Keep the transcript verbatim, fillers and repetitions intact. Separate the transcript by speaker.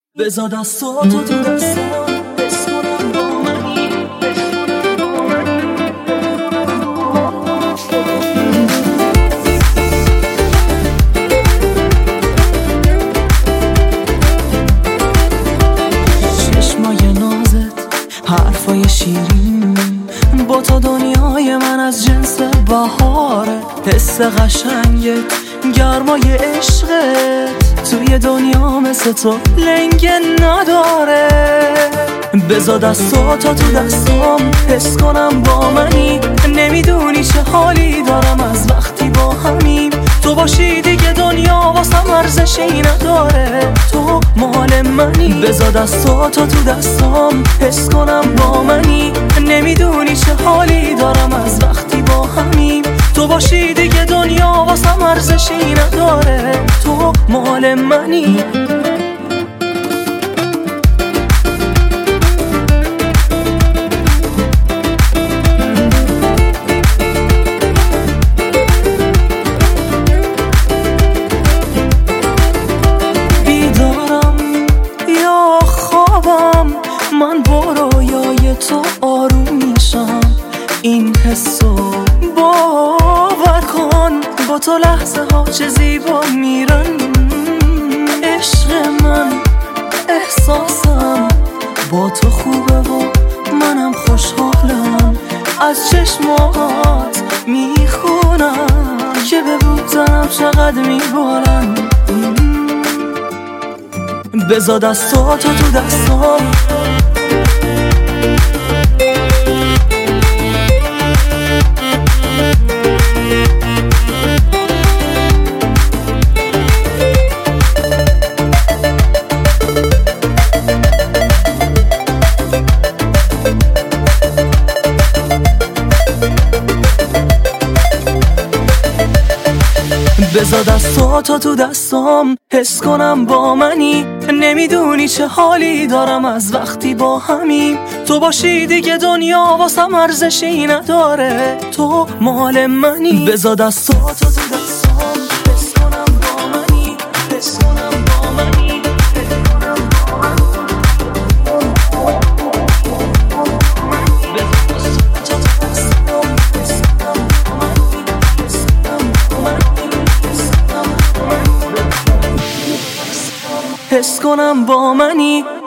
Speaker 1: بذار دستاتو تو دستام، حس کنم با منی. چشمای نازت، حرفای شیرین، با تو دنیای من از جنس بهاره. حس قشنگت، گرمای عشقت، توی دنیا مثل تو لنگه نداره. بذار دستاتو تو دستام، حس کنم با منی. نمیدونی چه حالی دارم از وقتی با همیم. تو باشی دیگه دنیا واسم ارزشی نداره، تو مال منی. بذار دستاتو تو دستام، حس کنم با منی. نمیدونی چه حالی دارم از وقتی با همیم. تو باشی دیگه دنیا واسم ارزشی نداره، تو مال منی. بیدارم یا خوابم، من با رویای تو آروم میشم. این حسو باور کن، با تو لحظه ها چه زیبا میرن. عشق من، احساسم با تو خوبه و منم خوشحالم. از چشمات میخونم که به بودنم چقدر میبارن. بذار دستاتو تو دستام، بذار دستاتو تو دستام، حس کنم با منی. نمیدونی چه حالی دارم از وقتی با همیم. تو باشی دیگه دنیا واسم ارزشی نداره، تو مال منی. بذار دستاتو تو دستام، حس کنم با منی. حس کنم با منی. حس کنم با منی.